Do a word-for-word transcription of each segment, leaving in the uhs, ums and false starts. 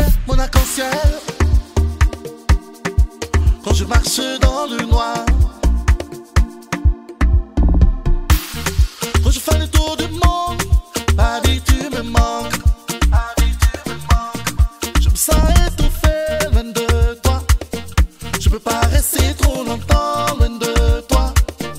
mon arc-en-ciel quand je marche dans le noir. Quand je fais le tour du monde, baby, tu me manques. Baby, tu me manques. Je me sens étouffé loin de toi. Je peux pas rester trop longtemps loin de toi.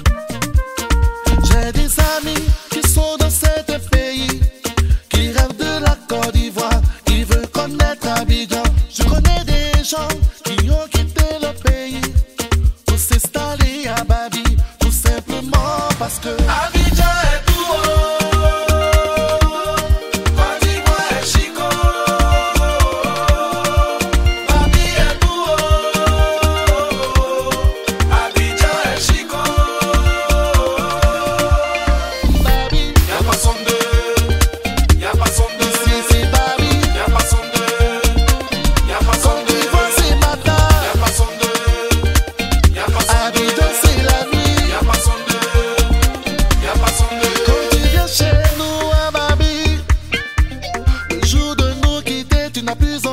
J'ai des amis qui sont dans cet pays, qui rêvent de la Côte d'Ivoire, qui veulent connaître Abidjan. Je connais des gens qui ont quitté le pays pour s'installer à Babi, tout simplement parce que Abidjan est tout haut, Côte d'Ivoire est chico, Babi est tout haut, Abidjan est chico. Babi, y'a pas son deux, y'a pas son deux, ici c'est Babi, y'a pas son deux, y'a pas son deux, Côte d'Ivoire c'est matin, y'a pas son deux, y'a pas son deux, Abidjan c'est la nuit, y'a pas son deux, y'a pas son deux. Quand tu viens chez nous à Babi, le jour de nous quitter, tu n'as plus envie.